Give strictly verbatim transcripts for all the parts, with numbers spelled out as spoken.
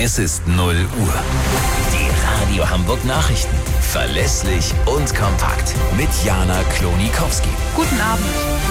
Es ist null Uhr. Die Radio Hamburg Nachrichten. Verlässlich und kompakt. Mit Jana Klonikowski. Guten Abend.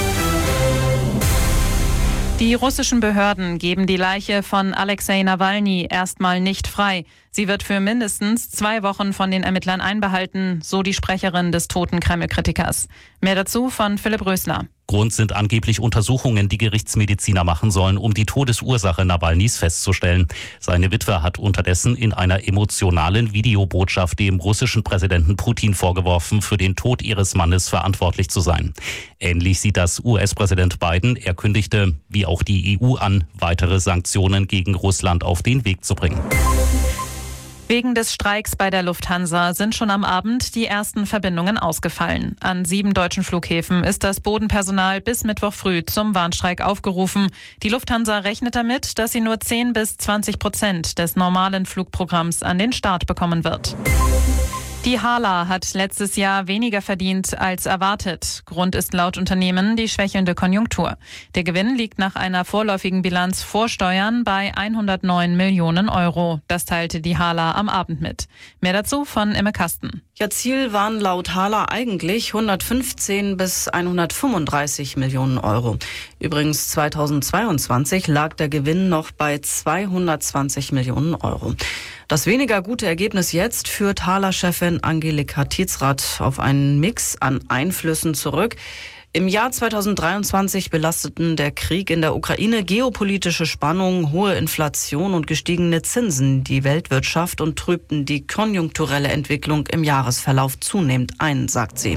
Die russischen Behörden geben die Leiche von Alexei Nawalny erstmal nicht frei. Sie wird für mindestens zwei Wochen von den Ermittlern einbehalten, so die Sprecherin des toten Kreml-Kritikers. Mehr dazu von Philipp Rösler. Grund sind angeblich Untersuchungen, die Gerichtsmediziner machen sollen, um die Todesursache Nawalnys festzustellen. Seine Witwe hat unterdessen in einer emotionalen Videobotschaft dem russischen Präsidenten Putin vorgeworfen, für den Tod ihres Mannes verantwortlich zu sein. Ähnlich sieht das U S-Präsident Biden. Er kündigte, wie auch die E U an, weitere Sanktionen gegen Russland auf den Weg zu bringen. Wegen des Streiks bei der Lufthansa sind schon am Abend die ersten Verbindungen ausgefallen. An sieben deutschen Flughäfen ist das Bodenpersonal bis Mittwoch früh zum Warnstreik aufgerufen. Die Lufthansa rechnet damit, dass sie nur zehn bis zwanzig Prozent des normalen Flugprogramms an den Start bekommen wird. Die Hala hat letztes Jahr weniger verdient als erwartet. Grund ist laut Unternehmen die schwächelnde Konjunktur. Der Gewinn liegt nach einer vorläufigen Bilanz vor Steuern bei hundertneun Millionen Euro. Das teilte die Hala am Abend mit. Mehr dazu von Imme Kasten. Ja, Ziel waren laut Hala eigentlich hundertfünfzehn bis hundertfünfunddreißig Millionen Euro. Übrigens zweitausendzweiundzwanzig lag der Gewinn noch bei zweihundertzwanzig Millionen Euro. Das weniger gute Ergebnis jetzt führt Hala-Chefin Angelika Titzrath auf einen Mix an Einflüssen zurück. Im Jahr zweitausenddreiundzwanzig belasteten der Krieg in der Ukraine, geopolitische Spannungen, hohe Inflation und gestiegene Zinsen die Weltwirtschaft und trübten die konjunkturelle Entwicklung im Jahresverlauf zunehmend ein, sagt sie.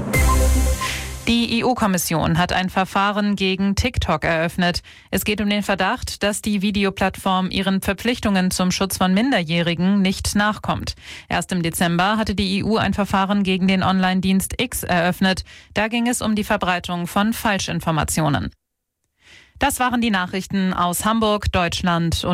Die E U-Kommission hat ein Verfahren gegen TikTok eröffnet. Es geht um den Verdacht, dass die Videoplattform ihren Verpflichtungen zum Schutz von Minderjährigen nicht nachkommt. Erst im Dezember hatte die E U ein Verfahren gegen den Online-Dienst X eröffnet. Da ging es um die Verbreitung von Falschinformationen. Das waren die Nachrichten aus Hamburg, Deutschland und